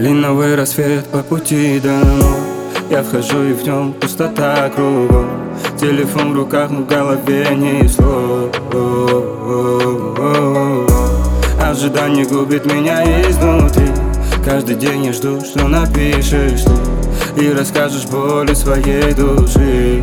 Малиновый рассвет по пути домой. Я вхожу и в нем пустота кругом. Телефон в руках, но в голове ни слов. Ожидание губит меня изнутри. Каждый день я жду, что напишешь ты и расскажешь боли своей души.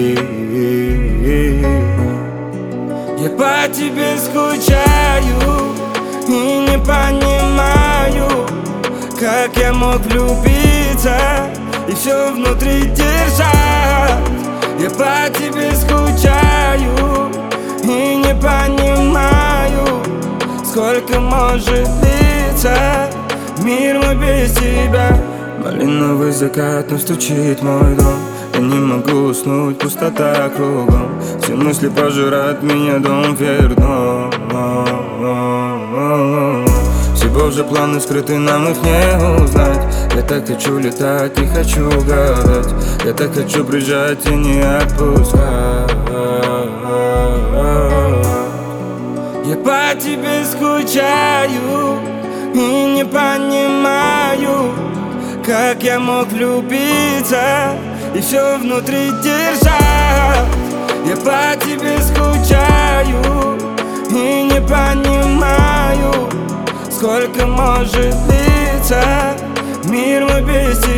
Я по тебе скучаю и не понимаю, как я мог влюбиться и все внутри держать. Я по тебе скучаю и не понимаю, сколько может длиться мир мой без тебя. Малиновый закат, но стучит мой дом. Я не могу уснуть, пустота кругом. Все мысли пожирают меня, дом вверх дном. Все божьи планы скрыты, нам их не узнать. Я так хочу летать и хочу гадать. Я так хочу приезжать и не отпускать. Я по тебе скучаю и не понимаю, как я мог влюбиться и все внутри держать. Я по тебе скучаю и не понимаю, сколько может длиться мир мой без тебя.